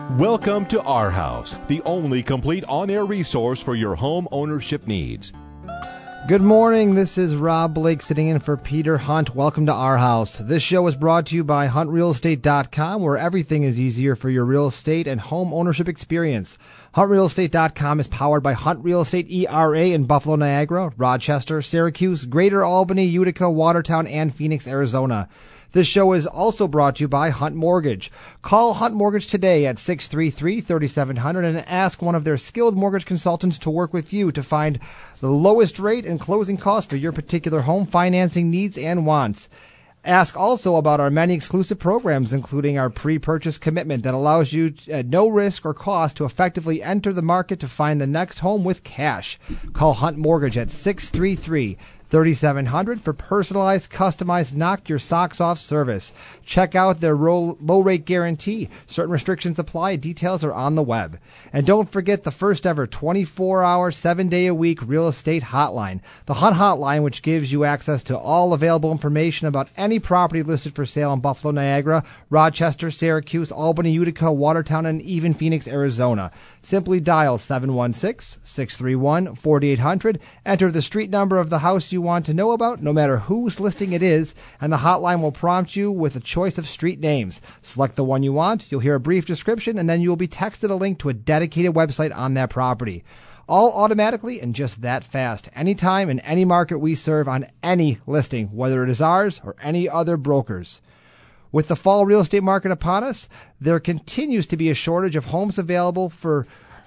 Welcome to Our House, the only complete on-air resource for your home ownership needs. Good morning. This is Rob Blake sitting in for Peter Hunt. Welcome to Our House. This show is brought to you by HuntRealEstate.com, where everything is easier for your real estate and home ownership experience. HuntRealEstate.com is powered by Hunt Real Estate ERA in Buffalo, Niagara, Rochester, Syracuse, Greater Albany, Utica, Watertown, and Phoenix, Arizona. This show is also brought to you by Hunt Mortgage. Call Hunt Mortgage today at 633-3700 and ask one of their skilled mortgage consultants to work with you to find the lowest rate and closing costs for your particular home financing needs and wants. Ask also about our many exclusive programs, including our pre-purchase commitment that allows you at no risk or cost to effectively enter the market to find the next home with cash. Call Hunt Mortgage at 633-3700 for personalized, customized, knock your socks off service. Check out their low rate guarantee. Certain restrictions apply. Details are on the web. And don't forget the first ever 24-hour, 7-day-a-week real estate hotline. The Hunt Hotline, which gives you access to all available information about any property listed for sale in Buffalo, Niagara, Rochester, Syracuse, Albany, Utica, Watertown, and even Phoenix, Arizona. Simply dial 716-631-4800. Enter the street number of the house you want to know about, no matter whose listing it is, and the hotline will prompt you with a choice of street names. Select the one you want, you'll hear a brief description, and then you will be texted a link to a dedicated website on that property. All automatically and just that fast, anytime in any market we serve on any listing, whether it is ours or any other brokers. With the fall real estate market upon us, there continues to be a shortage of homes available for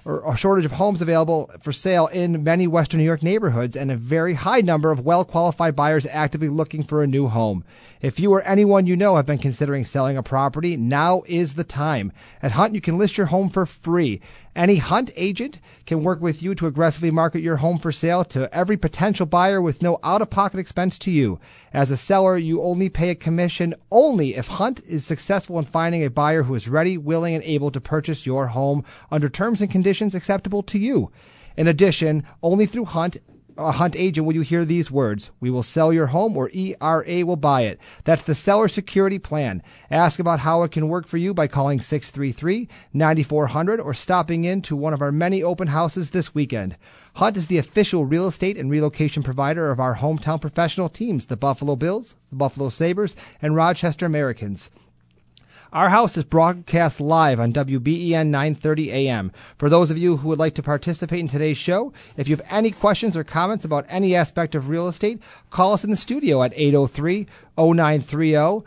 sale in many Western New York neighborhoods and a very high number of well-qualified buyers actively looking for a new home. If you or anyone you know have been considering selling a property, now is the time. At Hunt, you can list your home for free. Any Hunt agent can work with you to aggressively market your home for sale to every potential buyer with no out-of-pocket expense to you. As a seller, you only pay a commission only if Hunt is successful in finding a buyer who is ready, willing, and able to purchase your home under terms and conditions acceptable to you. In addition, only through a Hunt agent will you hear these words: "We will sell your home," or "ERA will buy it." That's the seller security plan. Ask about how it can work for you by calling 633-9400 or stopping in to one of our many open houses this weekend. Hunt is the official real estate and relocation provider of our hometown professional teams, the Buffalo Bills, the Buffalo Sabres, and Rochester Americans. Our House is broadcast live on WBEN 930 AM. For those of you who would like to participate in today's show, if you have any questions or comments about any aspect of real estate, call us in the studio at 803-0930,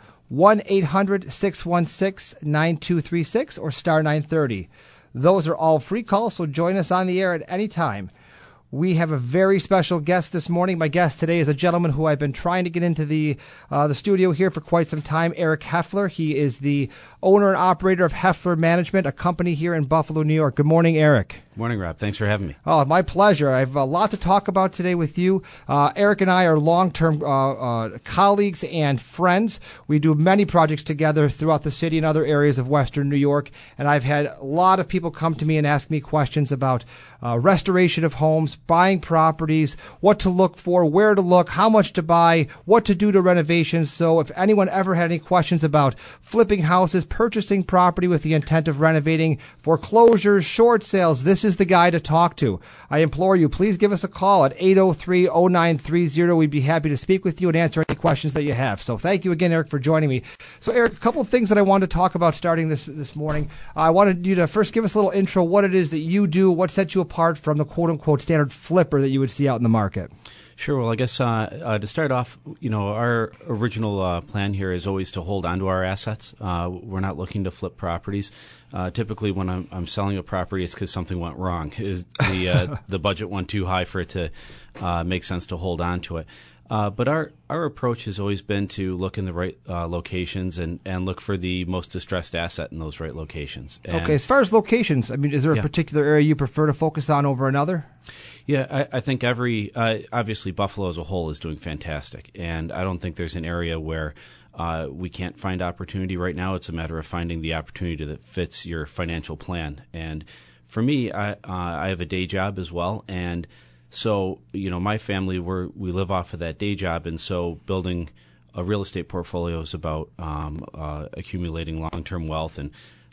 1-800-616-9236, or star 930. Those are all free calls, so join us on the air at any time. We have a very special guest this morning. My guest today is a gentleman who I've been trying to get into the studio here for quite some time, Eric Heffler. He is the owner and operator of Heffler Management, a company here in Buffalo, New York. Good morning, Eric. Morning, Rob. Thanks for having me. Oh, my pleasure. I have a lot to talk about today with you. Eric and I are long-term colleagues and friends. We do many projects together throughout the city and other areas of Western New York, and I've had a lot of people come to me and ask me questions about restoration of homes, buying properties, what to look for, where to look, how much to buy, what to do to renovations. So if anyone ever had any questions about flipping houses, purchasing property with the intent of renovating, foreclosures, short sales, this is the guy to talk to. I implore you, please give us a call at 803-0930. We'd be happy to speak with you and answer any questions that you have. So thank you again, Eric, for joining me. So Eric, a couple of things that I wanted to talk about starting this morning. I wanted you to first give us a little intro, what it is that you do, what sets you apart from the quote-unquote standard flipper that you would see out in the market. Sure. Well, I guess to start off, our original plan here is always to hold onto our assets. We're not looking to flip properties. Typically, when I'm selling a property, it's because something went wrong. The budget went too high for it to make sense to hold on to it. But our approach has always been to look in the right locations and look for the most distressed asset in those right locations. And okay, as far as locations, I mean, is there a particular area you prefer to focus on over another? Yeah, I think obviously Buffalo as a whole is doing fantastic, and I don't think there's an area where we can't find opportunity right now. It's a matter of finding the opportunity that fits your financial plan. And for me, I have a day job as well, and so my family we live off of that day job, and so building a real estate portfolio is about accumulating long-term wealth. And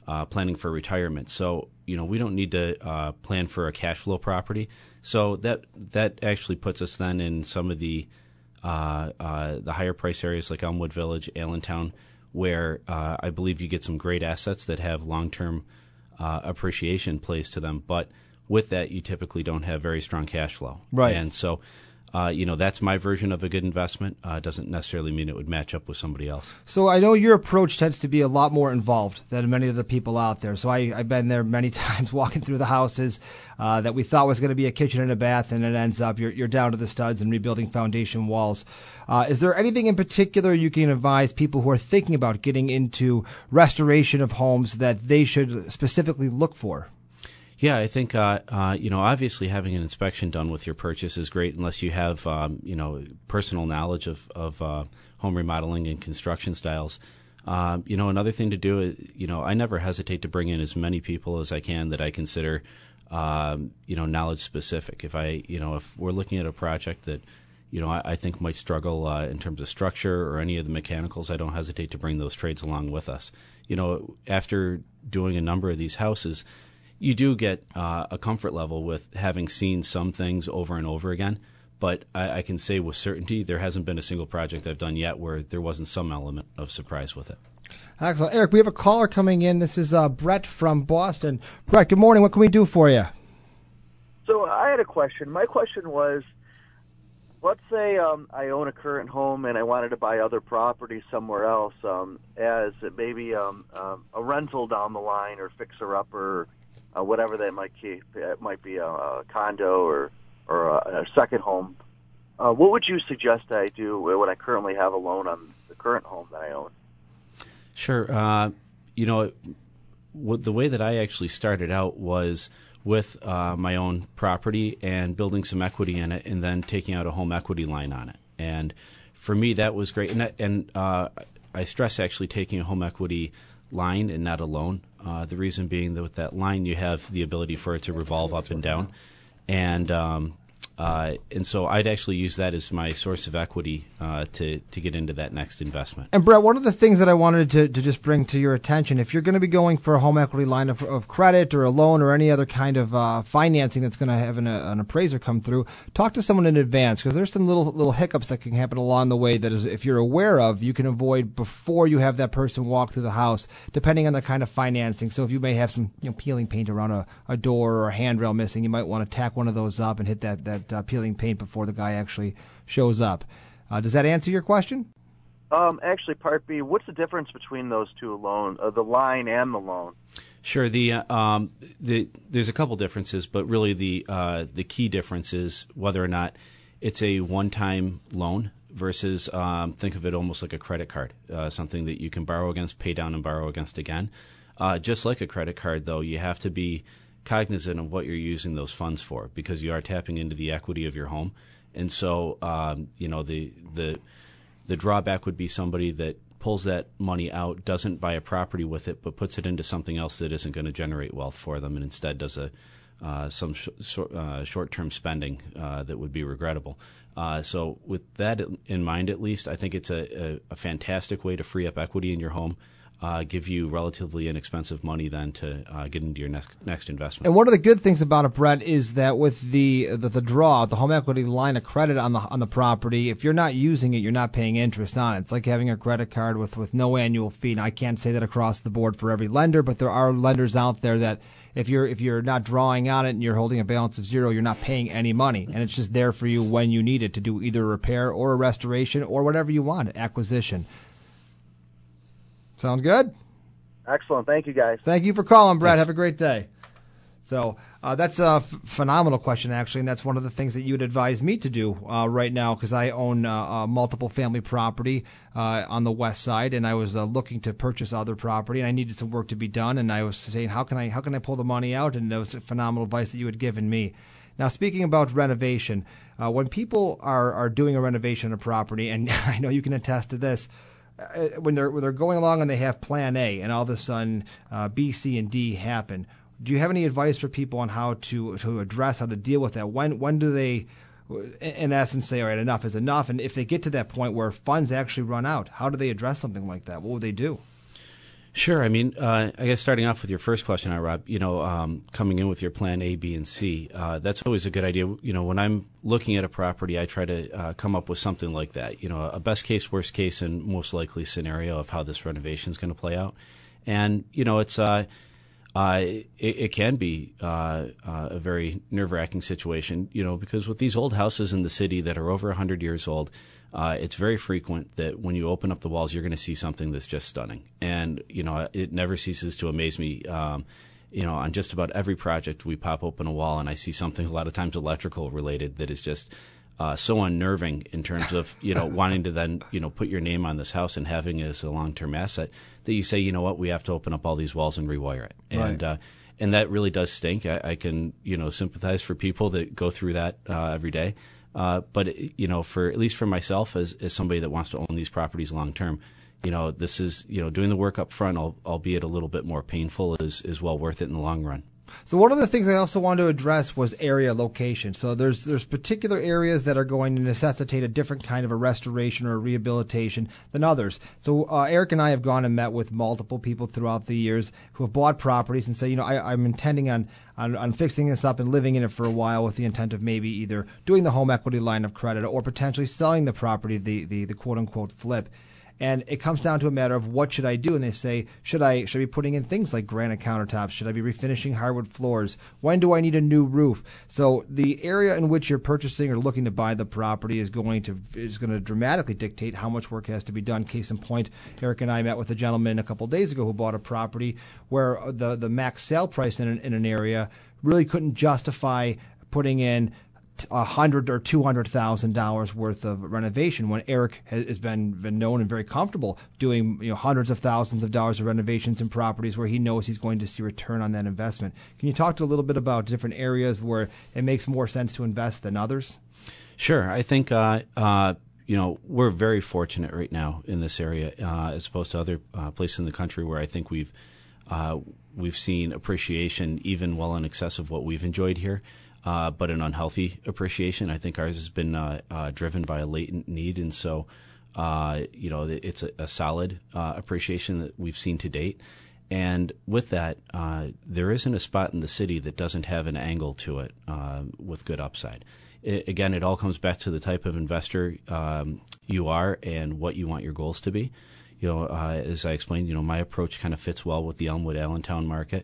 planning for retirement. So, we don't need to plan for a cash flow property. So that actually puts us then in some of the higher price areas like Elmwood Village, Allentown, where I believe you get some great assets that have long-term appreciation placed to them. But with that, you typically don't have very strong cash flow. Right. And so, that's my version of a good investment. Doesn't necessarily mean it would match up with somebody else. So I know your approach tends to be a lot more involved than many of the people out there. So I've been there many times walking through the houses that we thought was going to be a kitchen and a bath, and it ends up you're down to the studs and rebuilding foundation walls. Is there anything in particular you can advise people who are thinking about getting into restoration of homes that they should specifically look for? Yeah, I think, obviously having an inspection done with your purchase is great unless you have, personal knowledge of home remodeling and construction styles. Another thing to do is, I never hesitate to bring in as many people as I can that I consider, knowledge specific. If we're looking at a project that, I think might struggle in terms of structure or any of the mechanicals, I don't hesitate to bring those trades along with us. After doing a number of these houses, you do get a comfort level with having seen some things over and over again, but I can say with certainty there hasn't been a single project I've done yet where there wasn't some element of surprise with it. Excellent. Eric, we have a caller coming in. This is Brett from Boston. Brett, good morning. What can we do for you? So I had a question. My question was, let's say I own a current home and I wanted to buy other property somewhere else as maybe a rental down the line or fixer-upper, whatever that might be. It might be a condo or a second home. What would you suggest I do when I currently have a loan on the current home that I own? Sure. The way that I actually started out was with my own property and building some equity in it and then taking out a home equity line on it. And for me, that was great. And I stress actually taking a home equity line and not a loan. The reason being that with that line, you have the ability for it to revolve up and down. And so I'd actually use that as my source of equity to get into that next investment. And Brett, one of the things that I wanted to just bring to your attention, if you're going to be going for a home equity line of credit or a loan or any other kind of financing that's going to have an appraiser come through, talk to someone in advance, because there's some little hiccups that can happen along the way that is, if you're aware of, you can avoid before you have that person walk through the house, depending on the kind of financing. So if you may have some peeling paint around a door or a handrail missing, you might want to tack one of those up and hit that peeling paint before the guy actually shows up. Does that answer your question? Actually, Part B, what's the difference between those two loans, the line and the loan? Sure. There's a couple differences, but really the key difference is whether or not it's a one-time loan versus think of it almost like a credit card, something that you can borrow against, pay down, and borrow against again. Just like a credit card, though, you have to be cognizant of what you're using those funds for, because you are tapping into the equity of your home. And so, the drawback would be somebody that pulls that money out, doesn't buy a property with it, but puts it into something else that isn't going to generate wealth for them, and instead does some short-term spending that would be regrettable. So with that in mind, at least, I think it's a fantastic way to free up equity in your home. Give you relatively inexpensive money then to get into your next investment. And one of the good things about it, Brett, is that with the draw, the home equity line of credit on the property, if you're not using it, you're not paying interest on it. It's like having a credit card with no annual fee. And I can't say that across the board for every lender, but there are lenders out there that if you're not drawing on it and you're holding a balance of zero, you're not paying any money, and it's just there for you when you need it to do either a repair or a restoration or whatever you want, acquisition. Sound good? Excellent. Thank you, guys. Thank you for calling, Brett. Thanks. Have a great day. So that's a phenomenal question, actually, and that's one of the things that you would advise me to do right now, because I own multiple family property on the west side, and I was looking to purchase other property, and I needed some work to be done, and I was saying, how can I pull the money out? And that was phenomenal advice that you had given me. Now, speaking about renovation, when people are doing a renovation on a property, and I know you can attest to this, when they're going along and they have plan A and all of a sudden B, C, and D happen, do you have any advice for people on how to address, how to deal with that? When do they, in essence, say, all right, enough is enough? And if they get to that point where funds actually run out, how do they address something like that? What would they do? Sure. I mean, I guess starting off with your first question, Rob, coming in with your plan A, B, and C, that's always a good idea. When I'm looking at a property, I try to come up with something like that, a best case, worst case, and most likely scenario of how this renovation is going to play out. And, it can be a very nerve-wracking situation, because with these old houses in the city that are over 100 years old, it's very frequent that when you open up the walls, you're going to see something that's just stunning. And, it never ceases to amaze me. On just about every project, we pop open a wall and I see something, a lot of times electrical related, that is just so unnerving in terms of, wanting to then, put your name on this house and having it as a long-term asset, that you say, you know what, we have to open up all these walls and rewire it. Right. And that really does stink. I can, sympathize for people that go through that every day. But for at least for myself as somebody that wants to own these properties long term, this is doing the work up front, albeit a little bit more painful, is well worth it in the long run. So one of the things I also wanted to address was area location. So there's particular areas that are going to necessitate a different kind of a restoration or a rehabilitation than others. So Eric and I have gone and met with multiple people throughout the years who have bought properties and say, I'm intending on fixing this up and living in it for a while with the intent of maybe either doing the home equity line of credit or potentially selling the property, the quote unquote flip. And it comes down to a matter of what should I do? And they say, should I be putting in things like granite countertops? Should I be refinishing hardwood floors? When do I need a new roof? So the area in which you're purchasing or looking to buy the property is going to dramatically dictate how much work has to be done. Case in point, Eric and I met with a gentleman a couple of days ago who bought a property where the max sale price in an area really couldn't justify putting in $100,000 or $200,000 worth of renovation, when Eric has been known and very comfortable doing hundreds of thousands of dollars of renovations in properties where he knows he's going to see return on that investment. Can you talk a little bit about different areas where it makes more sense to invest than others? Sure. I think we're very fortunate right now in this area as opposed to other places in the country where I think we've seen appreciation even well in excess of what we've enjoyed here. But an unhealthy appreciation. I think ours has been driven by a latent need, and so it's a solid appreciation that we've seen to date. And with that, there isn't a spot in the city that doesn't have an angle to it with good upside. Again, it all comes back to the type of investor you are and what you want your goals to be. As I explained, my approach kind of fits well with the Elmwood Allentown market.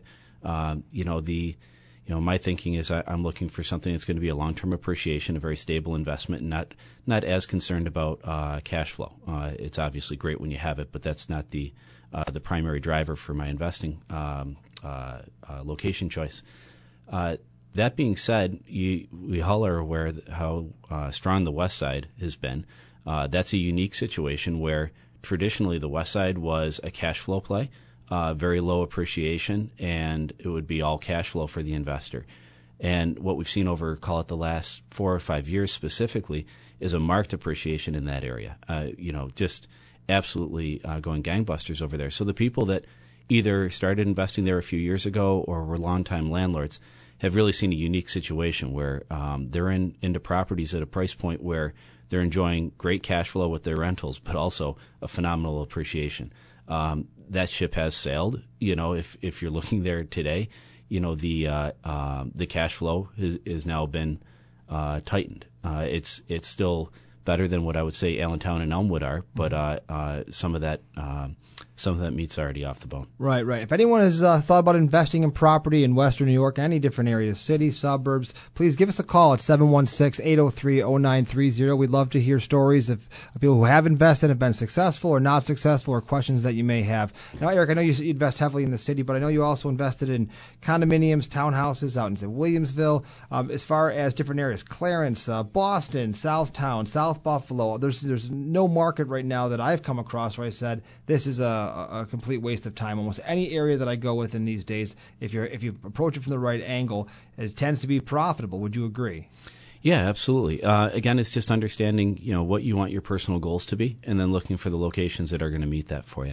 My thinking is I'm looking for something that's going to be a long-term appreciation, a very stable investment, and not as concerned about cash flow. It's obviously great when you have it, but that's not the primary driver for my investing location choice. That being said, we all are aware how strong the West Side has been. That's a unique situation where traditionally the West Side was a cash flow play. Very low appreciation, and it would be all cash flow for the investor. And what we've seen over, call it the last 4 or 5 years specifically, is a marked appreciation in that area. Just absolutely going gangbusters over there. So the people that either started investing there a few years ago or were longtime landlords have really seen a unique situation where they're into properties at a price point where they're enjoying great cash flow with their rentals, but also a phenomenal appreciation. That ship has sailed. If you're looking there today, the cash flow has now been tightened. It's still better than what I would say Allentown and Elmwood are, but some of that meat's already off the bone. Right. If anyone has thought about investing in property in Western New York, any different areas, cities, suburbs, please give us a call at 716-803-0930. We'd love to hear stories of people who have invested, have been successful or not successful, or questions that you may have. Now, Eric, I know you invest heavily in the city, but I know you also invested in condominiums, townhouses out in Williamsville. As far as different areas, Clarence, Boston, Southtown, South Buffalo, there's no market right now that I've come across where I said this is a complete waste of time. Almost any area that I go within these days, if you approach it from the right angle, it tends to be profitable. Would you agree? Yeah, absolutely. Again, it's just understanding what you want your personal goals to be, and then looking for the locations that are going to meet that for you.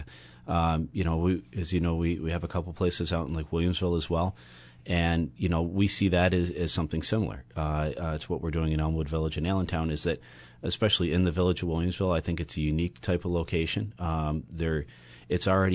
We have a couple places out in Lake Williamsville as well, and we see that as something similar to what we're doing in Elmwood Village and Allentown. Is that especially in the village of Williamsville, I think it's a unique type of location. It's already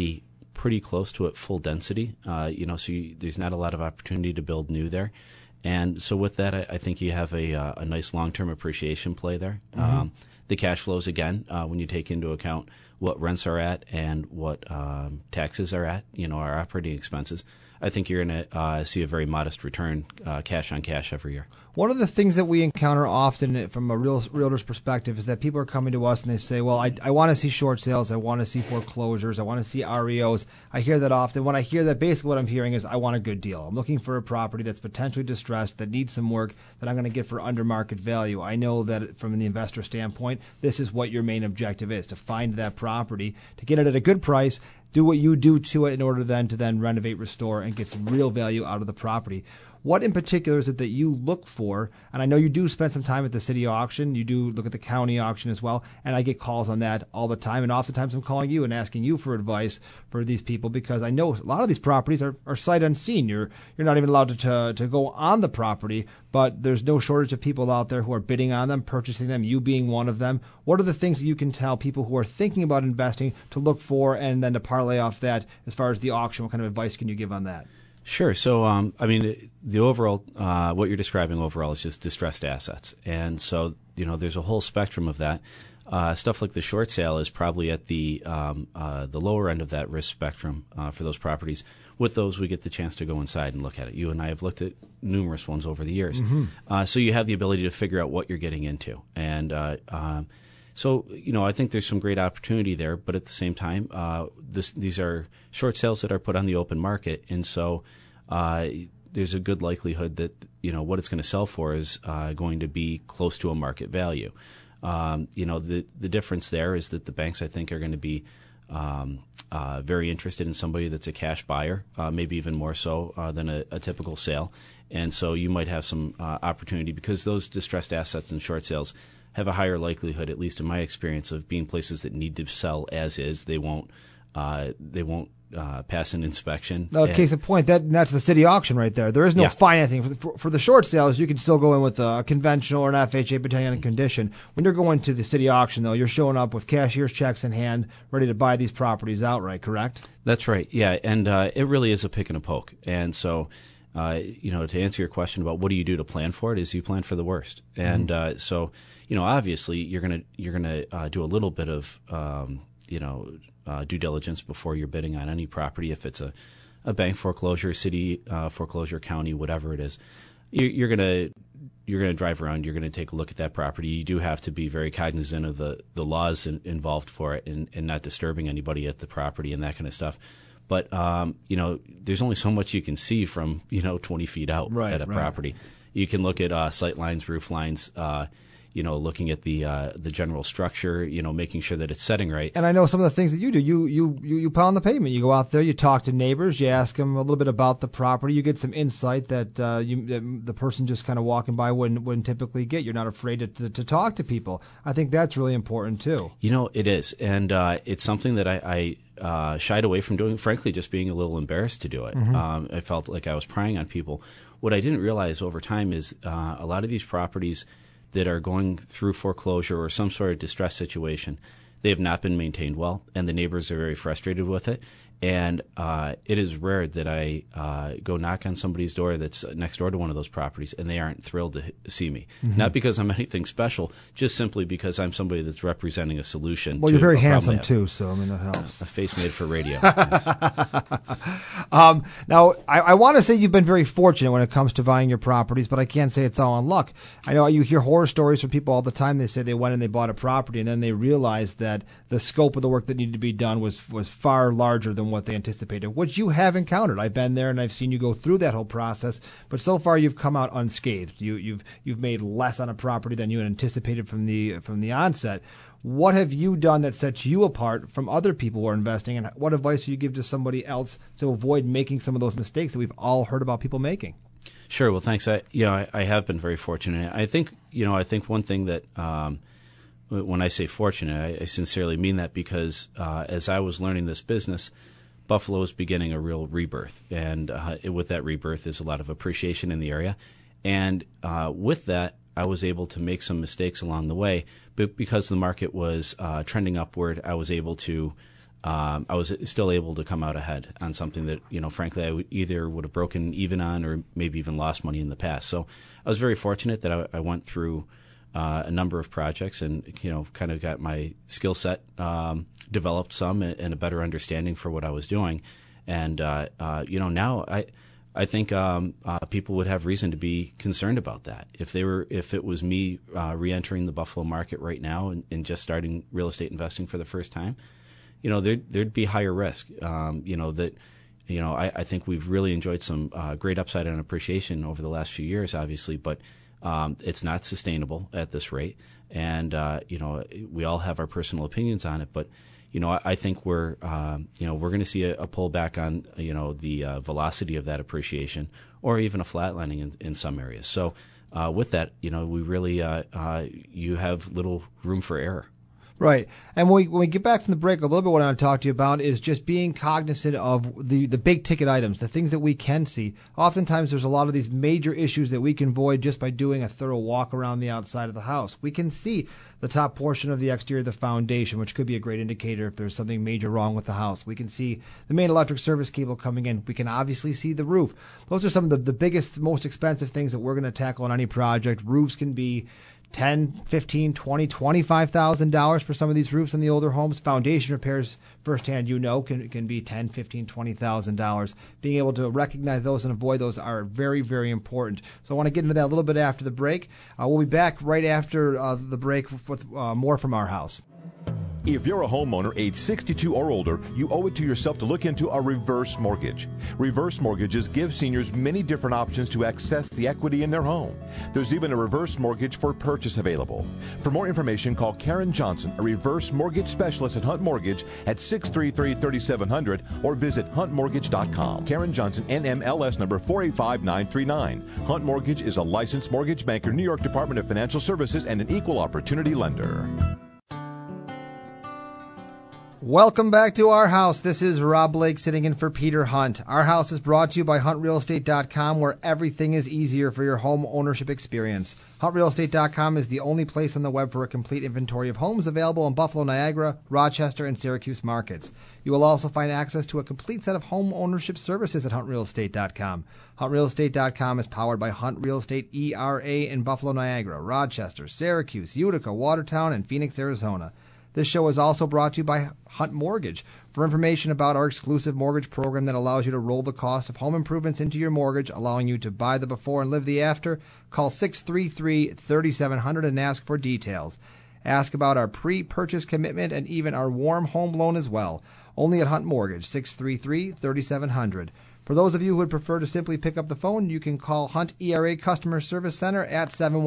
pretty close to at full density. There's not a lot of opportunity to build new there. And so with that, I think you have a nice long-term appreciation play there. Mm-hmm. The cash flows, again, when you take into account what rents are at and what taxes are at, our operating expenses, I think you're going to see a very modest return, cash on cash every year. One of the things that we encounter often from a realtor's perspective is that people are coming to us and they say, well, I want to see short sales, I want to see foreclosures, I want to see REOs. I hear that often. When I hear that, basically what I'm hearing is I want a good deal. I'm looking for a property that's potentially distressed, that needs some work, that I'm going to get for under market value. I know that from the investor standpoint, this is what your main objective is, to find that property, to get it at a good price, do what you do to it in order to then renovate, restore, and get some real value out of the property. What in particular is it that you look for? And I know you do spend some time at the city auction. You do look at the county auction as well. And I get calls on that all the time. And oftentimes I'm calling you and asking you for advice for these people, because I know a lot of these properties are sight unseen. You're not even allowed to go on the property, but there's no shortage of people out there who are bidding on them, purchasing them, you being one of them. What are the things that you can tell people who are thinking about investing to look for, and then to parlay off that as far as the auction? What kind of advice can you give on that? Sure. So, the overall, what you're describing overall is just distressed assets. And so, there's a whole spectrum of that. Stuff like the short sale is probably at the lower end of that risk spectrum for those properties. With those, we get the chance to go inside and look at it. You and I have looked at numerous ones over the years. Mm-hmm. So you have the ability to figure out what you're getting into. And so, I think there's some great opportunity there, but at the same time, these are short sales that are put on the open market, and so there's a good likelihood that, what it's going to sell for is going to be close to a market value. The difference there is that the banks, I think, are going to be very interested in somebody that's a cash buyer, maybe even more so than a typical sale. And so you might have some opportunity, because those distressed assets and short sales have a higher likelihood, at least in my experience, of being places that need to sell as is. They won't pass an inspection. No, case in point, that's the city auction right there. There is no financing. For the short sales, you can still go in with a conventional or an FHA, depending on the condition. When you're going to the city auction, though, you're showing up with cashier's checks in hand, ready to buy these properties outright, correct? That's right, yeah. And it really is a pick and a poke. And so, to answer your question about what do you do to plan for it, is you plan for the worst. And so, obviously, you're gonna do a little bit of due diligence before you're bidding on any property. If it's a bank foreclosure, city foreclosure, county, whatever it is, you're gonna drive around. You're gonna take a look at that property. You do have to be very cognizant of the laws involved for it, and not disturbing anybody at the property and that kind of stuff. But there's only so much you can see from 20 feet out at a property. You can look at sight lines, roof lines. Looking at the general structure, making sure that it's setting right. And I know some of the things that you do. You pound the pavement. You go out there, you talk to neighbors, you ask them a little bit about the property. You get some insight that the person just kind of walking by wouldn't typically get. You're not afraid to talk to people. I think that's really important too. It is, and it's something that I shied away from doing. Frankly, just being a little embarrassed to do it. Mm-hmm. I felt like I was prying on people. What I didn't realize over time is a lot of these properties that are going through foreclosure or some sort of distress situation, they have not been maintained well, and the neighbors are very frustrated with it. And it is rare that I go knock on somebody's door that's next door to one of those properties, and they aren't thrilled to see me. Mm-hmm. Not because I'm anything special, just simply because I'm somebody that's representing a solution. Well, you're very handsome too, so that helps. A face made for radio. Now, I want to say you've been very fortunate when it comes to buying your properties, but I can't say it's all on luck. I know you hear horror stories from people all the time. They say they went and they bought a property, and then they realized that the scope of the work that needed to be done was far larger than what they anticipated, which you have encountered. I've been there and I've seen you go through that whole process, but so far you've come out unscathed. You've made less on a property than you had anticipated from the onset. What have you done that sets you apart from other people who are investing, and what advice do you give to somebody else to avoid making some of those mistakes that we've all heard about people making? Sure. Well, thanks. I have been very fortunate. I think one thing that when I say fortunate, I sincerely mean that, because as I was learning this business, Buffalo is beginning a real rebirth, and with that rebirth is a lot of appreciation in the area. And with that, I was able to make some mistakes along the way, but because the market was trending upward, I was able to I was still able to come out ahead on something that, frankly, I either would have broken even on or maybe even lost money in the past. So I was very fortunate that I went through a number of projects and, kind of got my skill set developed some and a better understanding for what I was doing. And, now I think people would have reason to be concerned about that. If it was me re-entering the Buffalo market right now and just starting real estate investing for the first time, there'd be higher risk. I think we've really enjoyed some great upside and appreciation over the last few years, obviously, but it's not sustainable at this rate. And, we all have our personal opinions on it, but, I think we're going to see a pullback on, the velocity of that appreciation or even a flatlining in some areas. So with that, we really, you have little room for error. Right. And when we get back from the break, a little bit what I want to talk to you about is just being cognizant of the big ticket items, the things that we can see. Oftentimes there's a lot of these major issues that we can avoid just by doing a thorough walk around the outside of the house. We can see the top portion of the exterior of the foundation, which could be a great indicator if there's something major wrong with the house. We can see the main electric service cable coming in. We can obviously see the roof. Those are some of the biggest, most expensive things that we're going to tackle on any project. Roofs can be $10,000, $15,000, $20,000, $25,000 for some of these roofs in the older homes. Foundation repairs, firsthand, can be $10,000, $15,000, $20,000. Being able to recognize those and avoid those are very, very important. So I want to get into that a little bit after the break. We'll be back right after the break with more from Our House. If you're a homeowner age 62 or older, you owe it to yourself to look into a reverse mortgage. Reverse mortgages give seniors many different options to access the equity in their home. There's even a reverse mortgage for purchase available. For more information, call Karen Johnson, a reverse mortgage specialist at Hunt Mortgage at 633-3700 or visit huntmortgage.com. Karen Johnson, NMLS number 485939. Hunt Mortgage is a licensed mortgage banker, New York Department of Financial Services, and an equal opportunity lender. Welcome back to Our House. This is Rob Blake sitting in for Peter Hunt. Our House is brought to you by HuntRealEstate.com, where everything is easier for your home ownership experience. HuntRealEstate.com is the only place on the web for a complete inventory of homes available in Buffalo, Niagara, Rochester, and Syracuse markets. You will also find access to a complete set of home ownership services at HuntRealEstate.com. HuntRealEstate.com is powered by Hunt Real Estate ERA in Buffalo, Niagara, Rochester, Syracuse, Utica, Watertown, and Phoenix, Arizona. This show is also brought to you by Hunt Mortgage. For information about our exclusive mortgage program that allows you to roll the cost of home improvements into your mortgage, allowing you to buy the before and live the after, call 633-3700 and ask for details. Ask about our pre-purchase commitment and even our warm home loan as well. Only at Hunt Mortgage, 633-3700. For those of you who would prefer to simply pick up the phone, you can call Hunt ERA Customer Service Center at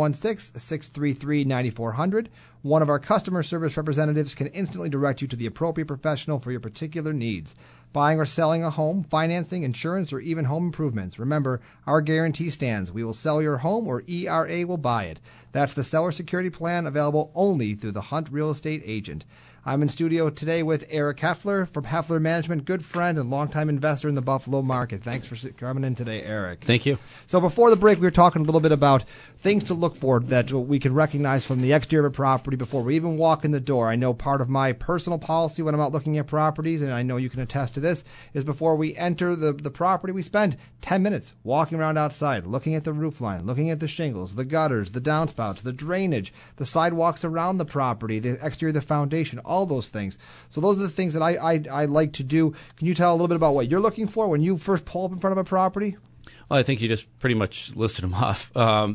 716-633-9400. One of our customer service representatives can instantly direct you to the appropriate professional for your particular needs. Buying or selling a home, financing, insurance, or even home improvements. Remember, our guarantee stands. We will sell your home or ERA will buy it. That's the seller security plan available only through the Hunt Real Estate agent. I'm in studio today with Eric Heffler from Heffler Management, good friend and longtime investor in the Buffalo market. Thanks for coming in today, Eric. Thank you. So before the break, we were talking a little bit about things to look for that we can recognize from the exterior of a property before we even walk in the door. I know part of my personal policy when I'm out looking at properties, and I know you can attest to this, is before we enter the property, we spend 10 minutes walking around outside, looking at the roof line, looking at the shingles, the gutters, the downspouts, the drainage, the sidewalks around the property, the exterior of the foundation, all those things. So those are the things that I like to do. Can you tell a little bit about what you're looking for when you first pull up in front of a property? Well, I think you just pretty much listed them off.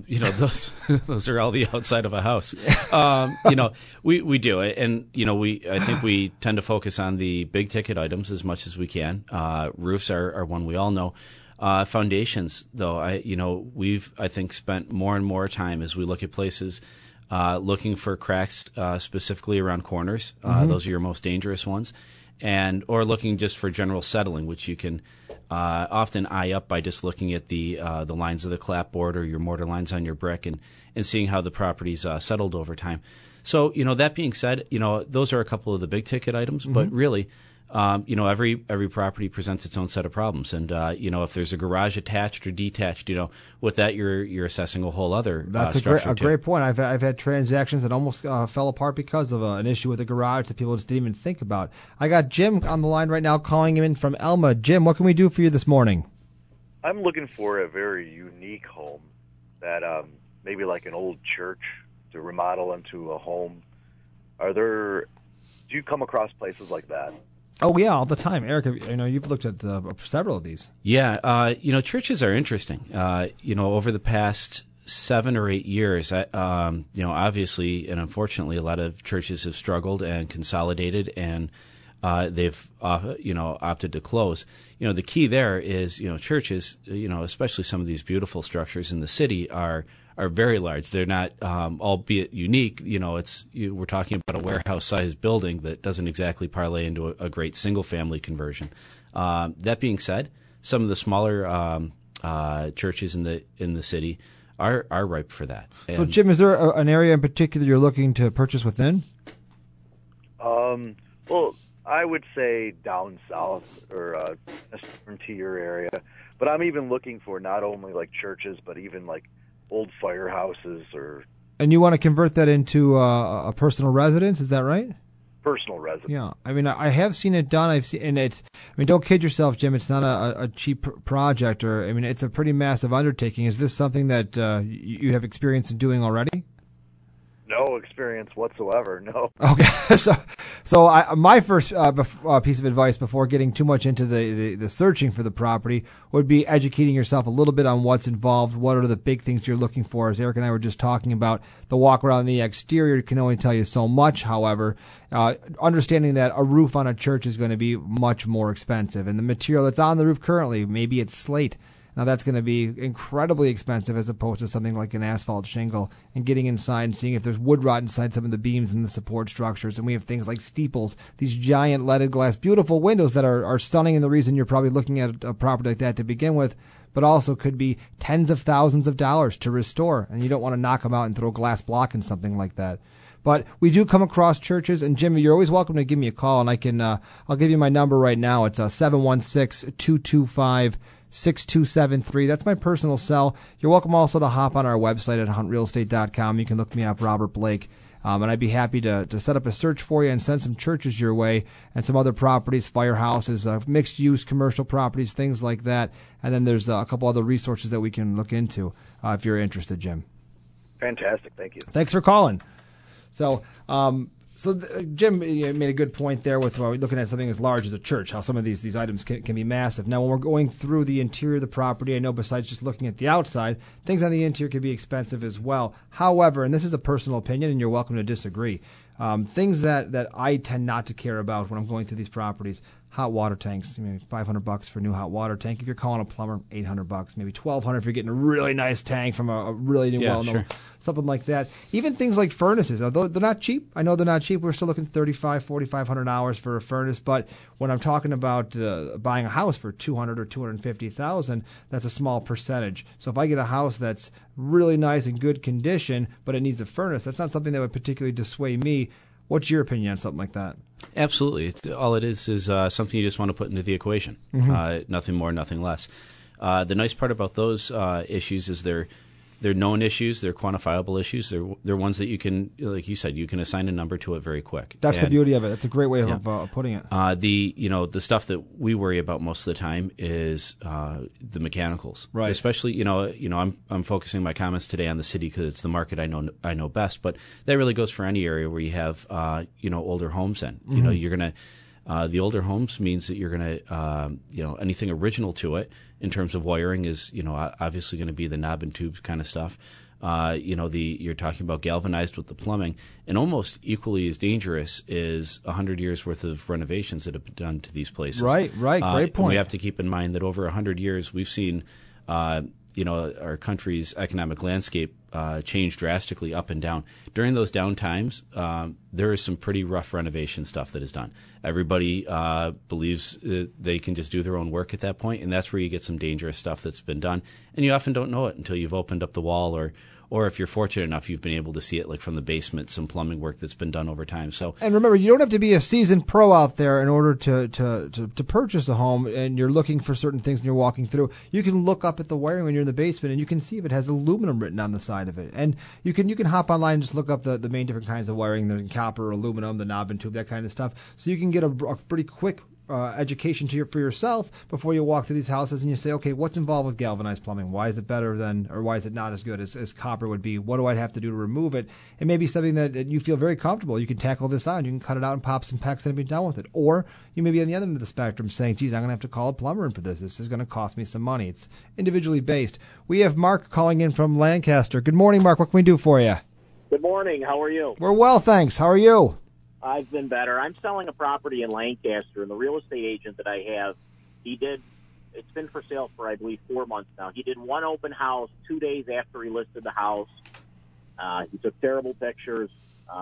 Those are all the outside of a house. We do it, and I think we tend to focus on the big ticket items as much as we can. Roofs are one we all know. Foundations, though, we've I think spent more and more time as we look at places looking for cracks specifically around corners. Those are your most dangerous ones, or looking just for general settling, which you can often eye up by just looking at the lines of the clapboard or your mortar lines on your brick and seeing how the property's settled over time. So, that being said, those are a couple of the big ticket items, but really every property presents its own set of problems, and if there's a garage attached or detached, with that you're assessing a whole other. That's a great point. I've had transactions that almost fell apart because of an issue with the garage that people just didn't even think about. I got Jim on the line right now, calling him in from Elma. Jim, what can we do for you this morning? I'm looking for a very unique home that maybe like an old church to remodel into a home. Do you come across places like that? Oh, yeah, all the time. Eric, you've looked at several of these. Yeah, churches are interesting. Over the past 7 or 8 years, obviously and unfortunately, a lot of churches have struggled and consolidated, and they've, opted to close. The key there is, churches, especially some of these beautiful structures in the city are very large. They're not, albeit unique. We're talking about a warehouse-sized building that doesn't exactly parlay into a great single-family conversion. That being said, some of the smaller churches in the city are ripe for that. So, Jim, is there an area in particular you're looking to purchase within? Well, I would say down south or to your area, but I'm even looking for not only like churches, but even like old firehouses or. And you want to convert that into a personal residence? Is that right? Personal residence. Yeah, I have seen it done. Don't kid yourself, Jim. It's not a cheap project, it's a pretty massive undertaking. Is this something that you have experience in doing already? No experience whatsoever. No. Okay, so my first piece of advice before getting too much into the searching for the property would be educating yourself a little bit on what's involved. What are the big things you're looking for? As Eric and I were just talking about, the walk around the exterior can only tell you so much. However, understanding that a roof on a church is going to be much more expensive, and the material that's on the roof currently, maybe it's slate. Now, that's going to be incredibly expensive as opposed to something like an asphalt shingle, and getting inside and seeing if there's wood rot inside some of the beams and the support structures. And we have things like steeples, these giant leaded glass, beautiful windows that are stunning, and the reason you're probably looking at a property like that to begin with, but also could be tens of thousands of dollars to restore, and you don't want to knock them out and throw a glass block in something like that. But we do come across churches, and Jimmy, you're always welcome to give me a call, and I'll give you my number right now. It's 716-225-6273. That's my personal cell. You're welcome also to hop on our website at huntrealestate.com. You can look me up, Robert Blake, and I'd be happy to set up a search for you and send some churches your way and some other properties, firehouses, mixed-use commercial properties, things like that. And then there's a couple other resources that we can look into if you're interested, Jim. Fantastic. Thank you. Thanks for calling. So, Jim, you made a good point there with looking at something as large as a church, how some of these items can be massive. Now, when we're going through the interior of the property, I know besides just looking at the outside, things on the interior can be expensive as well. However, and this is a personal opinion, and you're welcome to disagree, things that I tend not to care about when I'm going through these properties, hot water tanks, $500 for a new hot water tank. If you're calling a plumber, $800, maybe $1,200 if you're getting a really nice tank from a really new well-known, something like that. Even things like furnaces, although they're not cheap. I know they're not cheap. We're still looking at $3,500, $4,500 for a furnace. But when I'm talking about buying a house for $200,000 or $250,000, that's a small percentage. So if I get a house that's really nice and good condition, but it needs a furnace, that's not something that would particularly dissuade me. What's your opinion on something like that? Absolutely. All it is something you just want to put into the equation. Nothing more, nothing less. The nice part about those issues is they're known issues, they're quantifiable issues, they're ones that you can, like you said, you can assign a number to it very quick. That's the beauty of it. That's a great way of putting it. The stuff that we worry about most of the time is the mechanicals, right? Especially I'm focusing my comments today on the city because it's the market I know best, but that really goes for any area where you have older homes in. You're gonna. The older homes means that you're going to, anything original to it in terms of wiring is, obviously going to be the knob and tube kind of stuff. You're talking about galvanized with the plumbing, and almost equally as dangerous is 100 years worth of renovations that have been done to these places. Right. Great point. We have to keep in mind that over 100 years we've seen, our country's economic landscape change drastically up and down. During those down times, there is some pretty rough renovation stuff that is done. Everybody believes they can just do their own work at that point, and that's where you get some dangerous stuff that's been done. And you often don't know it until you've opened up the wall or if you're fortunate enough, you've been able to see it like from the basement, some plumbing work that's been done over time. So, and remember, you don't have to be a seasoned pro out there in order to purchase a home, and you're looking for certain things when you're walking through. You can look up at the wiring when you're in the basement, and you can see if it has aluminum written on the side of it. And you can hop online and just look up the main different kinds of wiring, the copper, aluminum, the knob and tube, that kind of stuff. So you can get a pretty quick education for yourself before you walk through these houses, and you say, okay, what's involved with galvanized plumbing? Why is it better than, or why is it not as good as copper would be? What do I have to do to remove it? It may be something that you feel very comfortable. You can tackle this on. You can cut it out and pop some PEX and be done with it. Or you may be on the other end of the spectrum saying, geez, I'm going to have to call a plumber in for this. This is going to cost me some money. It's individually based. We have Mark calling in from Lancaster. Good morning, Mark. What can we do for you? Good morning. How are you? We're well, thanks. How are you? I've been better. I'm selling a property in Lancaster, and the real estate agent that I have, it's been for sale for, I believe, 4 months now. He did one open house 2 days after he listed the house. He took terrible pictures.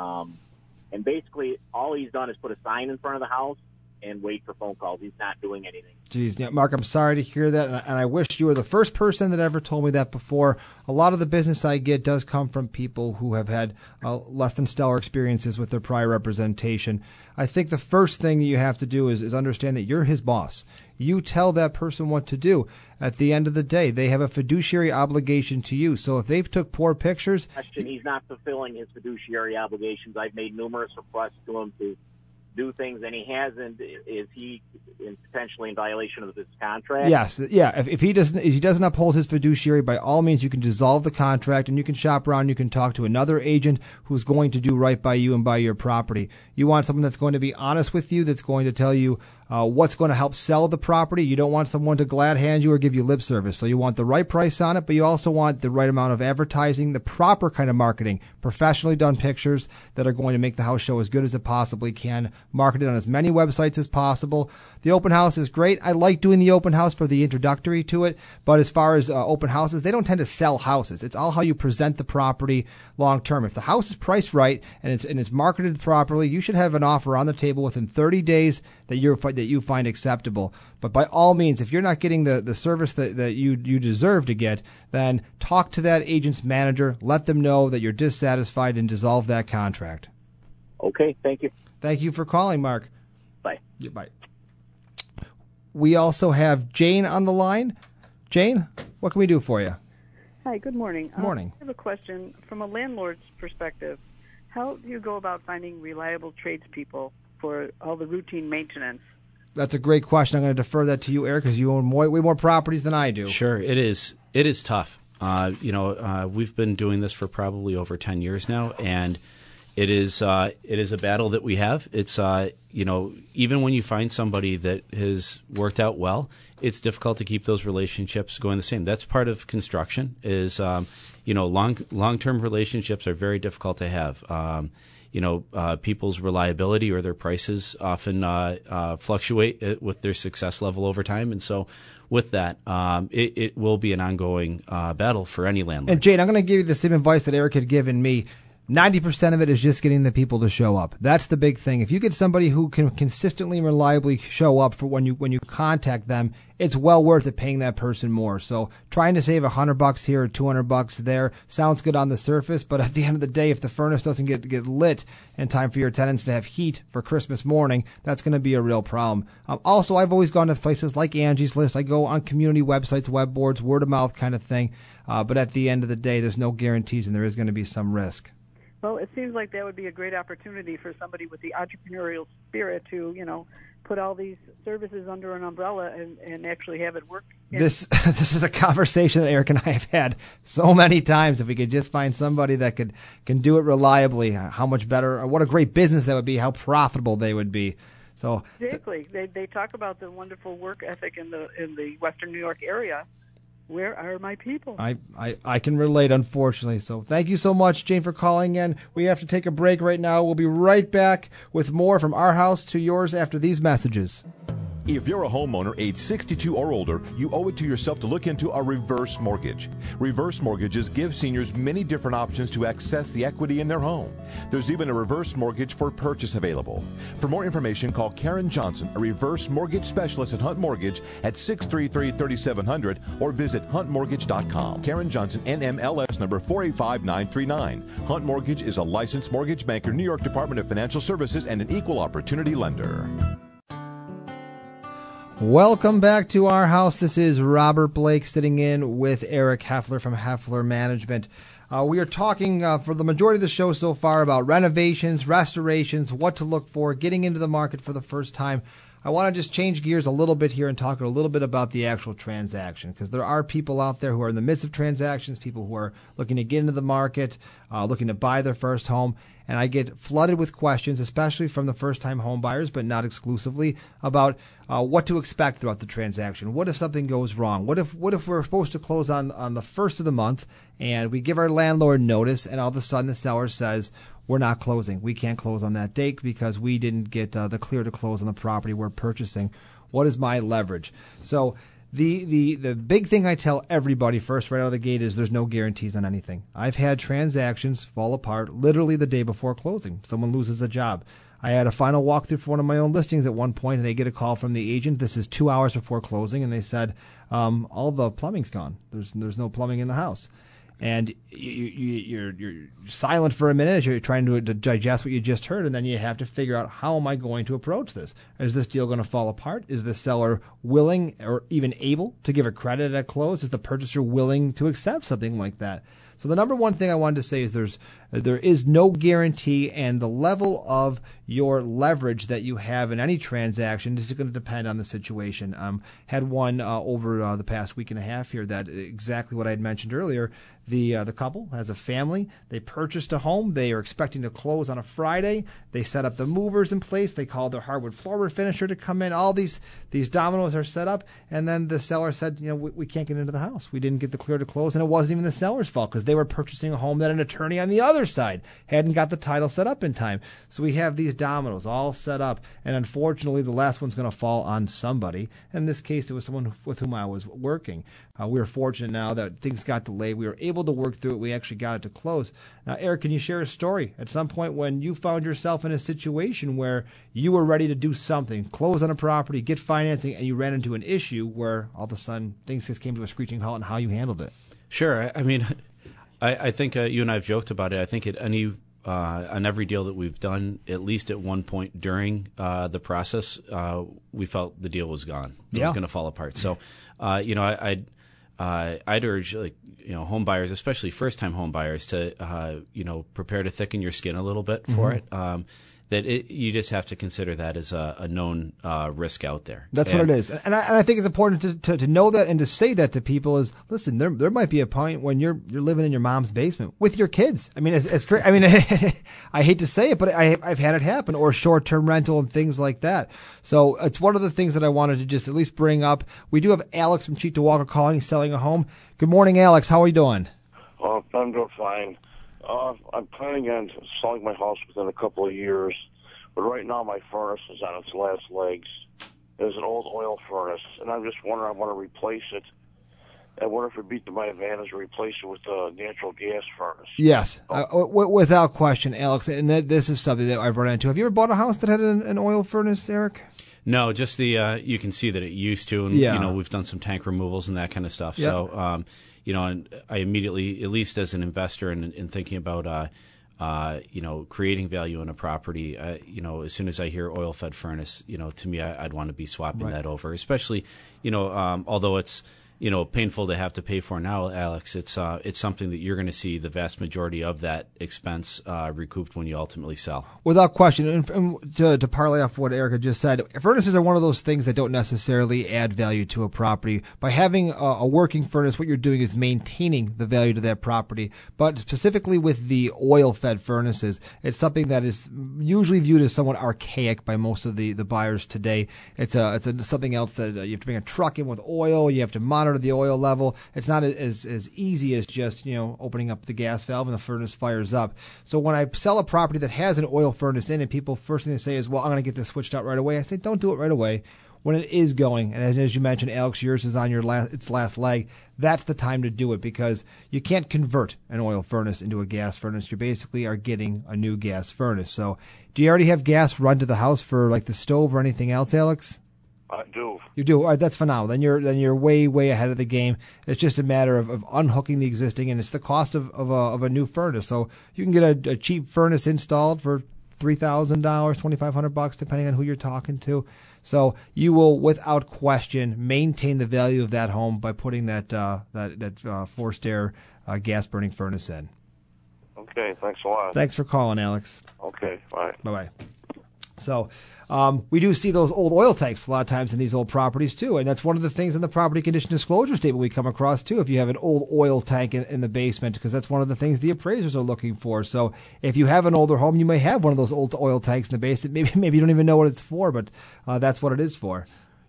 And basically, all he's done is put a sign in front of the house and wait for phone calls. He's not doing anything. Geez, yeah, Mark, I'm sorry to hear that, and I wish you were the first person that ever told me that before. A lot of the business I get does come from people who have had less than stellar experiences with their prior representation. I think the first thing you have to do is understand that you're his boss. You tell that person what to do. At the end of the day, they have a fiduciary obligation to you. So if they've took poor pictures... He's not fulfilling his fiduciary obligations. I've made numerous requests to him to do things, and he hasn't. Is he potentially in violation of this contract? Yes, yeah. If he doesn't uphold his fiduciary, by all means, you can dissolve the contract, and you can shop around. You can talk to another agent who's going to do right by you and by your property. You want someone that's going to be honest with you, that's going to tell you what's going to help sell the property. You don't want someone to glad hand you or give you lip service. So you want the right price on it, but you also want the right amount of advertising, the proper kind of marketing, professionally done pictures that are going to make the house show as good as it possibly can, marketed on as many websites as possible. The open house is great. I like doing the open house for the introductory to it, but as far as open houses, they don't tend to sell houses. It's all how you present the property long term. If the house is priced right and it's marketed properly, you should have an offer on the table within 30 days that you find acceptable. But by all means, if you're not getting the service that you deserve to get, then talk to that agent's manager, let them know that you're dissatisfied, and dissolve that contract. Okay, thank you. Thank you for calling, Mark. Bye. Yeah, bye. We also have Jane on the line. Jane, what can we do for you? Hi, good morning. Morning. I have a question. From a landlord's perspective, how do you go about finding reliable tradespeople for all the routine maintenance? That's a great question. I'm going to defer that to you, Eric, because you own way more properties than I do. Sure, it is. It is tough. We've been doing this for probably over 10 years now, and it is a battle that we have. It's even when you find somebody that has worked out well, it's difficult to keep those relationships going the same. That's part of construction. Is long-term relationships are very difficult to have. People's reliability or their prices often fluctuate with their success level over time, and so with that, it will be an ongoing battle for any landlord. And Jane, I'm going to give you the same advice that Eric had given me. 90% of it is just getting the people to show up. That's the big thing. If you get somebody who can consistently and reliably show up for when you contact them, it's well worth it paying that person more. So trying to save $100 here or $200 there sounds good on the surface, but at the end of the day, if the furnace doesn't get lit in time for your tenants to have heat for Christmas morning, that's going to be a real problem. Also, I've always gone to places like Angie's List. I go on community websites, web boards, word of mouth kind of thing. But at the end of the day, there's no guarantees, and there is going to be some risk. Well, it seems like that would be a great opportunity for somebody with the entrepreneurial spirit to, put all these services under an umbrella and actually have it work. This is a conversation that Eric and I have had so many times. If we could just find somebody that can do it reliably, how much better, or what a great business that would be, how profitable they would be. So exactly, they talk about the wonderful work ethic in the Western New York area. Where are my people? I can relate, unfortunately. So thank you so much, Jane, for calling in. We have to take a break right now. We'll be right back with more from our house to yours after these messages. If you're a homeowner age 62 or older, you owe it to yourself to look into a reverse mortgage. Reverse mortgages give seniors many different options to access the equity in their home. There's even a reverse mortgage for purchase available. For more information, call Karen Johnson, a reverse mortgage specialist at Hunt Mortgage at 633-3700 or visit huntmortgage.com. Karen Johnson, NMLS number 485939. Hunt Mortgage is a licensed mortgage banker, New York Department of Financial Services, and an equal opportunity lender. Welcome back to our house. This is Robert Blake sitting in with Eric Heffler from Heffler Management. We are talking for the majority of the show so far about renovations, restorations, what to look for, getting into the market for the first time. I want to just change gears a little bit here and talk a little bit about the actual transaction, because there are people out there who are in the midst of transactions, people who are looking to get into the market, looking to buy their first home. And I get flooded with questions, especially from the first-time home buyers, but not exclusively, about what to expect throughout the transaction. What if something goes wrong? What if we're supposed to close on the first of the month, and we give our landlord notice, and all of a sudden the seller says, we're not closing. We can't close on that date because we didn't get the clear to close on the property we're purchasing. What is my leverage? So the big thing I tell everybody first right out of the gate is there's no guarantees on anything. I've had transactions fall apart literally the day before closing. Someone loses a job. I had a final walkthrough for one of my own listings at one point, and they get a call from the agent. This is 2 hours before closing, and they said, all the plumbing's gone. There's no plumbing in the house. And you're silent for a minute as you're trying to digest what you just heard, and then you have to figure out, how am I going to approach this? Is this deal going to fall apart? Is the seller willing or even able to give a credit at close? Is the purchaser willing to accept something like that? So the number one thing I wanted to say is there is no guarantee, and the level of your leverage that you have in any transaction is going to depend on the situation. Had one over the past week and a half here that exactly what I had mentioned earlier. The couple has a family. They purchased a home. They are expecting to close on a Friday. They set up the movers in place. They called their hardwood floor finisher to come in. All these dominoes are set up, and then the seller said, we can't get into the house. We didn't get the clear to close, and it wasn't even the seller's fault because they were purchasing a home that an attorney on the other side hadn't got the title set up in time. So we have these dominoes all set up, and unfortunately the last one's going to fall on somebody. And in this case, it was someone with whom I was working. We were fortunate now that things got delayed. We were able to work through it. We actually got it to close. Now, Eric, can you share a story at some point when you found yourself in a situation where you were ready to do something, close on a property, get financing, and you ran into an issue where all of a sudden things just came to a screeching halt, and how you handled it? Sure. I mean, I think you and I have joked about it. I think on every deal that we've done, at least at one point during the process, we felt the deal was gone. It was going to fall apart. So, I'd urge home buyers, especially first-time home buyers, to prepare to thicken your skin a little bit for it. You just have to consider that as a known risk out there. That's what it is, and I think it's important to know that and to say that to people is, listen, there might be a point when you're living in your mom's basement with your kids. I mean, I hate to say it, but I've had it happen, or short-term rental and things like that. So it's one of the things that I wanted to just at least bring up. We do have Alex from Cheektowaga calling. He's selling a home. Good morning, Alex. How are you doing? I'm doing fine. I'm planning on selling my house within a couple of years, but right now my furnace is on its last legs. It's an old oil furnace, and I'm just wondering, I want to replace it. I wonder if it'd be to my advantage to replace it with a natural gas furnace. Yes, without question, Alex, and this is something that I've run into. Have you ever bought a house that had an oil furnace, Eric? No, just you can see that it used to, and we've done some tank removals and that kind of stuff. Yep. So, and I immediately, at least as an investor in thinking about, creating value in a property, as soon as I hear oil-fed furnace, to me, I'd want to be swapping that over, especially, although it's, painful to have to pay for now, Alex, it's something that you're going to see the vast majority of that expense recouped when you ultimately sell. Without question. And to parlay off what Erica just said, furnaces are one of those things that don't necessarily add value to a property. By having a working furnace, what you're doing is maintaining the value to that property. But specifically with the oil-fed furnaces, it's something that is usually viewed as somewhat archaic by most of the buyers today. It's something else that you have to bring a truck in with oil. You have to monitor the oil level. It's not as easy as just opening up the gas valve and the furnace fires up. So when I sell a property that has an oil furnace in it, people first thing they say is, well, I'm going to get this switched out right away. I say, don't do it right away. when it is going, and as you mentioned, Alex, yours is on its last leg, that's the time to do it, because you can't convert an oil furnace into a gas furnace. You basically are getting a new gas furnace. So do you already have gas run to the house for like the stove or anything else, Alex? I do. You do. All right, that's phenomenal. Then you're way ahead of the game. It's just a matter of unhooking the existing, and it's the cost of a new furnace. So you can get a cheap furnace installed for $3,000, $2,500, depending on who you're talking to. So you will, without question, maintain the value of that home by putting that forced air gas burning furnace in. Okay, thanks a lot. Thanks for calling, Alex. Okay, bye. Bye-bye. So we do see those old oil tanks a lot of times in these old properties too, and that's one of the things in the property condition disclosure statement we come across too, if you have an old oil tank in the basement, because that's one of the things the appraisers are looking for. So if you have an older home, you may have one of those old oil tanks in the basement. Maybe you don't even know what it's for, but that's what it is for.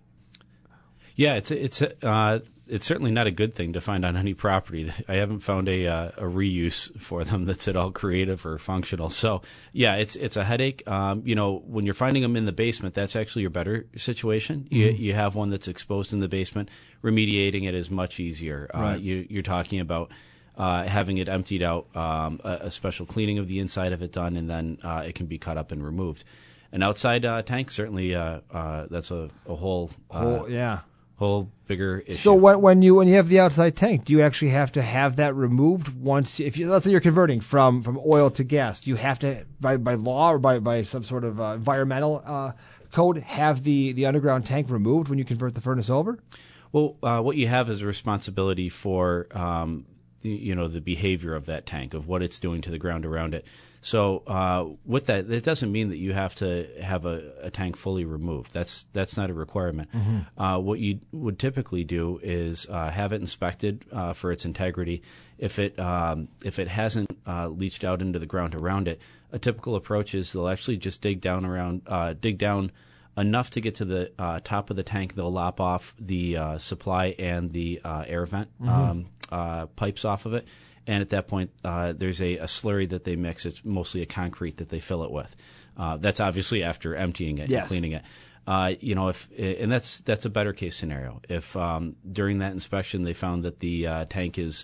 Yeah, it's certainly not a good thing to find on any property. I haven't found a reuse for them that's at all creative or functional. So, yeah, it's a headache. When you're finding them in the basement, that's actually your better situation. Mm-hmm. You have one that's exposed in the basement. Remediating it is much easier. Right. You're talking about having it emptied out, a special cleaning of the inside of it done, and then it can be cut up and removed. An outside tank, certainly that's a whole bigger issue. So when you have the outside tank, do you actually have to have that removed once? Let's say you're converting from oil to gas, do you have to by law or by some sort of environmental code have the underground tank removed when you convert the furnace over? Well, what you have is a responsibility for the behavior of that tank, of what it's doing to the ground around it. So with that, it doesn't mean that you have to have a tank fully removed. That's not a requirement. Mm-hmm. What you would typically do is have it inspected for its integrity. If it hasn't leached out into the ground around it, a typical approach is they'll actually just dig down enough to get to the top of the tank. They'll lop off the supply and the air vent pipes off of it. And at that point, there's a slurry that they mix. It's mostly a concrete that they fill it with. That's obviously after emptying it and cleaning it. And that's a better case scenario. If during that inspection they found that the tank is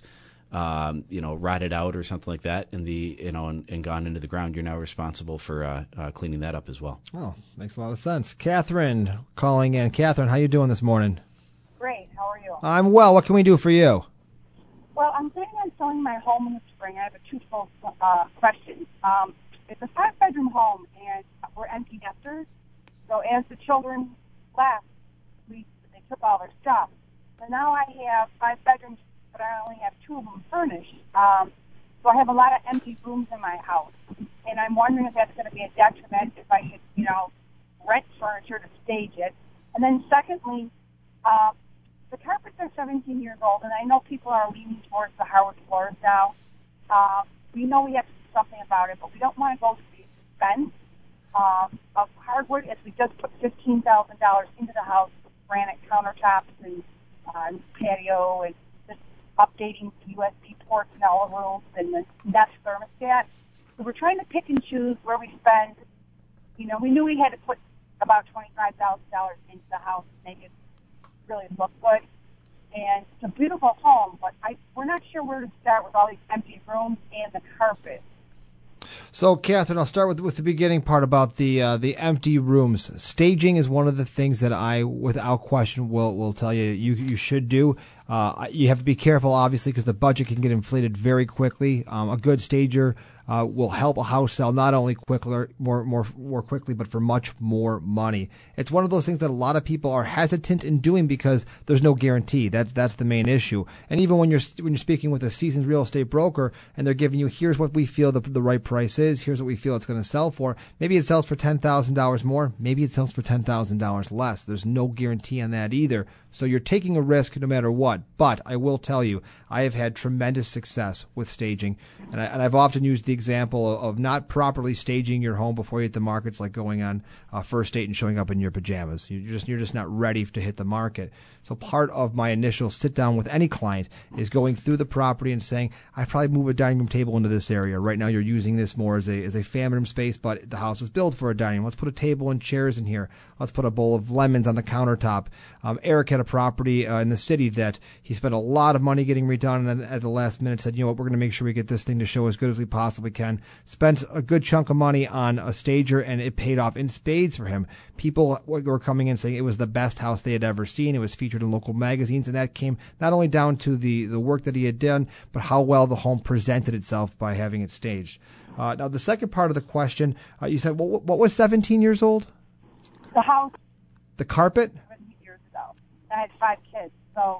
rotted out or something like that, and gone into the ground, you're now responsible for cleaning that up as well. Oh, makes a lot of sense. Catherine calling in. Catherine, how you doing this morning? Great. How are you? I'm well. What can we do for you? Well, I'm planning on selling my home in the spring. I have a twofold question. It's a 5-bedroom home, and we're empty nesters. So as the children left, they took all their stuff. So now I have 5 bedrooms, but I only have 2 of them furnished. So I have a lot of empty rooms in my house, and I'm wondering if that's going to be a detriment if I should, rent furniture to stage it. And then secondly, the carpets are 17 years old, and I know people are leaning towards the hardwood floors now. We know we have to do something about it, but we don't want to go to the expense of hardwood as we just put $15,000 into the house with granite countertops and patio and just updating the USB ports in all the rooms and the Nest thermostat. So we're trying to pick and choose where we spend. We knew we had to put about $25,000 into the house to make it really look good. And it's a beautiful home, but we're not sure where to start with all these empty rooms and the carpet. So, Catherine, I'll start with the beginning part about the empty rooms. Staging is one of the things that I, without question, will tell you should do. You have to be careful, obviously, because the budget can get inflated very quickly. A good stager will help a house sell not only more quickly, but for much more money. It's one of those things that a lot of people are hesitant in doing because there's no guarantee. That's the main issue. And even when you're speaking with a seasoned real estate broker and they're giving you, here's what we feel the right price is, here's what we feel it's going to sell for. Maybe it sells for $10,000 more. Maybe it sells for $10,000 less. There's no guarantee on that either. So you're taking a risk no matter what. But I will tell you, I have had tremendous success with staging, and I've often used the example of not properly staging your home before you hit the market. It's like going on a first date and showing up in your pajamas. You're just not ready to hit the market. So part of my initial sit down with any client is going through the property and saying, I'd probably move a dining room table into this area. Right now you're using this more as a family room space, but the house is built for a dining room. Let's put a table and chairs in here. Let's put a bowl of lemons on the countertop. Eric had a property in the city that he spent a lot of money getting redone, and at the last minute said, you know what, we're going to make sure we get this thing to show as good as we possibly can. Spent a good chunk of money on a stager, and it paid off in spades for him. People were coming in saying it was the best house they had ever seen. It was featured in local magazines, and that came not only down to the work that he had done, but how well the home presented itself by having it staged. Now, the second part of the question, you said, what was 17 years old? The house. The carpet? 17 years ago. I had 5 kids, so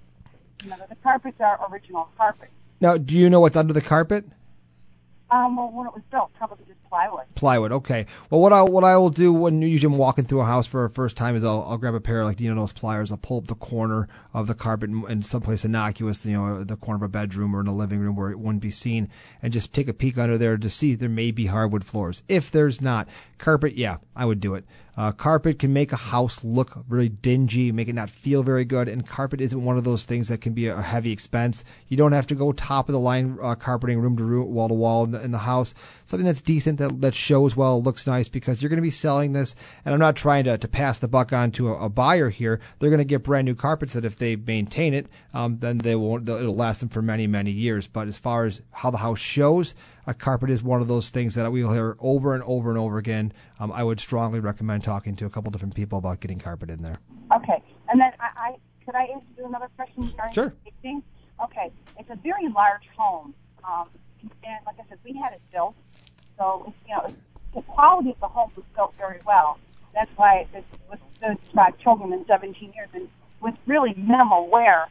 the carpets are original carpets. Now, do you know what's under the carpet? Well, when it was built, probably just plywood. Plywood, okay. Well, what I will do when usually I'm walking through a house for a first time is I'll grab a pair of those pliers. I'll pull up the corner of the carpet in someplace innocuous, the corner of a bedroom or in a living room where it wouldn't be seen, and just take a peek under there to see if there may be hardwood floors. If there's not, carpet, yeah, I would do it. Carpet can make a house look really dingy, make it not feel very good, and carpet isn't one of those things that can be a heavy expense. You don't have to go top of the line carpeting room to room, wall to wall in the house. Something that's decent, that shows well, looks nice, because you're going to be selling this, and I'm not trying to pass the buck on to a buyer here. They're going to get brand new carpets that if they maintain it, then it'll last them for many, many years. But as far as how the house shows, a carpet is one of those things that we'll hear over and over and over again. I would strongly recommend talking to a couple different people about getting carpet in there. Okay. And then could I ask you another question regarding Sure. staging? Okay. It's a very large home. And like I said, we had it built. So, the quality of the home was built very well. That's why it withstood 5 children in 17 years and with really minimal wear.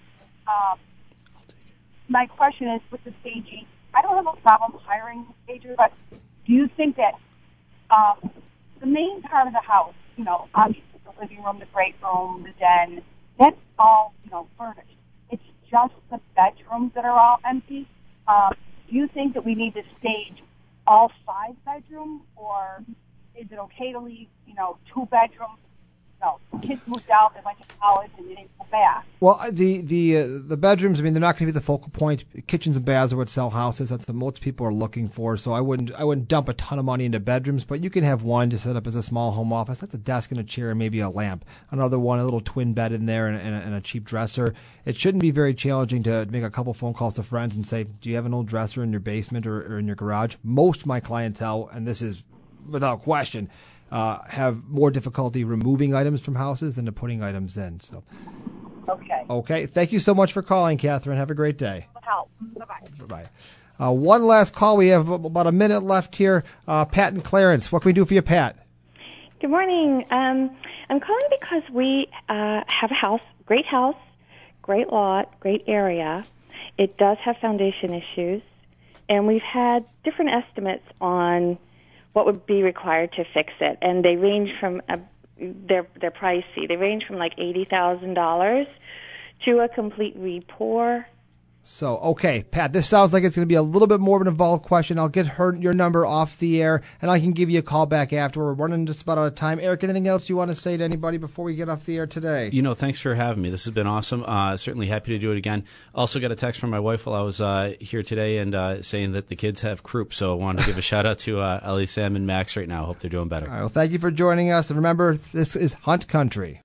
My question is, with the staging, I don't have a problem hiring a stager, but do you think that the main part of the house, obviously the living room, the great room, the den, that's all, furnished. It's just the bedrooms that are all empty. Do you think that we need to stage all 5 bedrooms, or is it okay to leave, 2 bedrooms? No, kids moved out, they went to college, and they didn't go back. Well, the bedrooms, they're not going to be the focal point. Kitchens and baths are what sell houses. That's what most people are looking for. So I wouldn't dump a ton of money into bedrooms, but you can have one to set up as a small home office. That's a desk and a chair and maybe a lamp. Another one, a little twin bed in there and a cheap dresser. It shouldn't be very challenging to make a couple phone calls to friends and say, do you have an old dresser in your basement or in your garage? Most of my clientele, and this is without question, have more difficulty removing items from houses than to putting items in. So, okay. Thank you so much for calling, Catherine. Have a great day. Help. Bye-bye. Bye-bye. One last call. We have about a minute left here. Pat and Clarence, what can we do for you, Pat? Good morning. I'm calling because we have a house, great lot, great area. It does have foundation issues, and we've had different estimates on what would be required to fix it, and they range from they're pricey. They range from like $80,000 to a complete repour. So, okay, Pat, this sounds like it's going to be a little bit more of an involved question. I'll get your number off the air, and I can give you a call back after. We're running just about out of time. Eric, anything else you want to say to anybody before we get off the air today? Thanks for having me. This has been awesome. Certainly happy to do it again. Also got a text from my wife while I was here today and saying that the kids have croup, so I wanted to give a shout-out to Ellie, Sam, and Max right now. Hope they're doing better. All right, well, thank you for joining us, and remember, this is Hunt Country.